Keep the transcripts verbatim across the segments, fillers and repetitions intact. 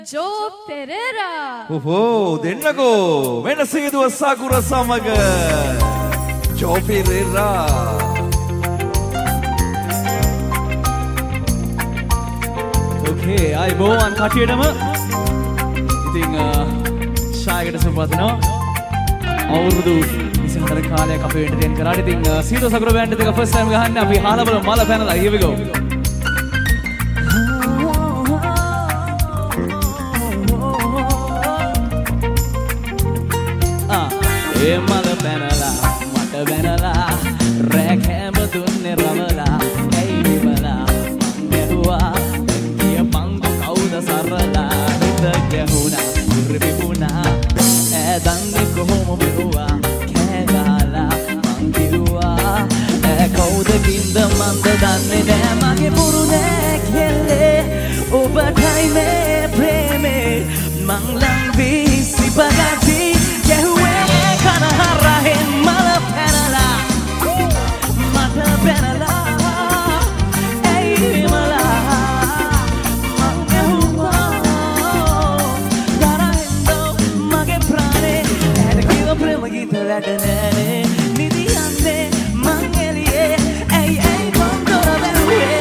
Joe Pereira. Oh, දෙන්නකෝ වෙන සේදුව සාකුර සමග Joe Pereira. Okay, I බෝවන් කටියටම ඉතින් ශායකට සම්බන්ධනවා අවුරුදු විසිහතර කාලයක් අපේ එන්ටර්ටේන් කරාට ඉතින් සීතෝ සකුර බෑන්ඩ් එක ෆස්ට් ටයිම් ගහන්නේ අපි අහලා බලමු මල පැනලා here we go. ආ ඒ මල පැනලා මට බැනලා රෑ කැම දුන්නේ රවලා ඇයි නිවලා මං ඇහුවා කිය පංගු කවුද සරලා හිත ගැහුණා ඉරිපුණා ඈ දන්නේ කොහොම මෙවුවා කෑ ගහලා මං කිව්වා ඈ කවුද කින්ද මන්ද දන්නේ නෑ මගේ පුරුනේ කෙල්ලේ ඔබටයි මේ ප්‍රේමේ මං ලං වී සිපගති ගැහුවේ කනහරහෙන් මල පැනලා මට පැනලා ඇයි මලා මං ඇහුවා තරහෙන්දෝ මගේ ප්‍රාණේ ඇයට කිව ප්‍රේම ගීත වැඩ නෑනේ නිදියන්නේ මං එළියේ ඇයි ඇයි මං දොර වැළුවේ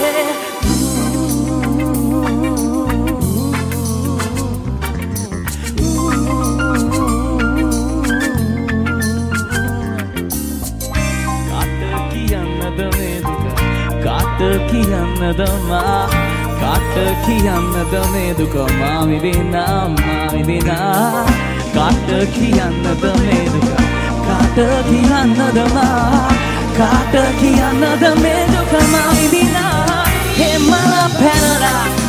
කාට කියන්නද මා කාට කියන්නද මේ දුක මා විඳිනා මා විඳිනා කාට කියන්නද මේ දුක කාට කියන්නද මා කාට කියන්නද මේ දුක මා විඳිනා හේ මල පැනලා